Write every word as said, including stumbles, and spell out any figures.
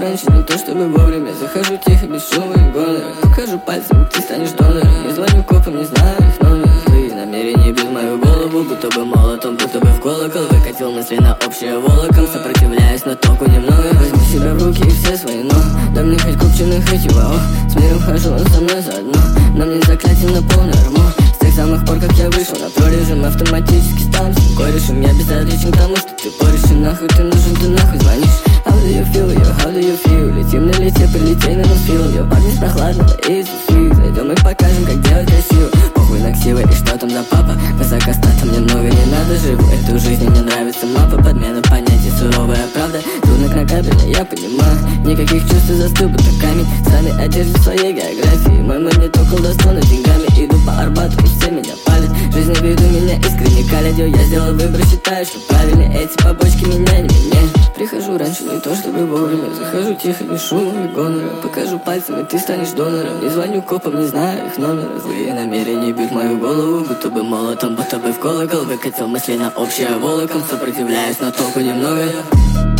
раньше, не то чтобы вовремя. Захожу тихо, без шума и гонора. Покажу пальцем, ты станешь донором. Не звоню копам, не знаю их номер. Злые намерения бьют мою голову, будто бы молотом, будто бы в колокол. Выкатил мысли на общее волоком, сопротивляясь, но толку немного. Возьми себя в руки и все свои, но да мне хоть купчиных, хоть его. С миром хожу, он со мной заодно. На мне заклятие на полный армо. С тех самых пор, как я вышел на прорежим, автоматически стал всем корешем. Я безразличен к тому, что ты порешь, и нахуй ты нужен, ты нахуй звонишь. How do you feel, yo, how do you feel? Летим на лете, прилетей на носфил. Yo, парни с прохладного из Уфи. Зайдем и покажем, как делать красиво. Похуй на ксивы и что там за папа. Высокостата мне много не надо, живу эту жизнь, мне нравится мапа. Подмена понятий, суровая правда. Трудно на кабеле, я понимаю. Никаких чувств, застыл будто камень. Сами одежды своей географии. Мой магниток колдовство над деньгами. Иду по Арбату и все меня палят. Жизнь в виду меня искренне калит. Yo, я сделал выбор, считаю, что правильно. Эти побочки меня не меняют. Прихожу раньше, не то чтобы вовремя. Захожу тихо, без шума и гонора. Покажу пальцем, и ты станешь донором. Не звоню копам, не знаю их номера. Злые намерения бьют мою голову, будто бы молотом, будто бы в колокол. Выкатил мысли на общее волоком, сопротивляюсь, но толку немного.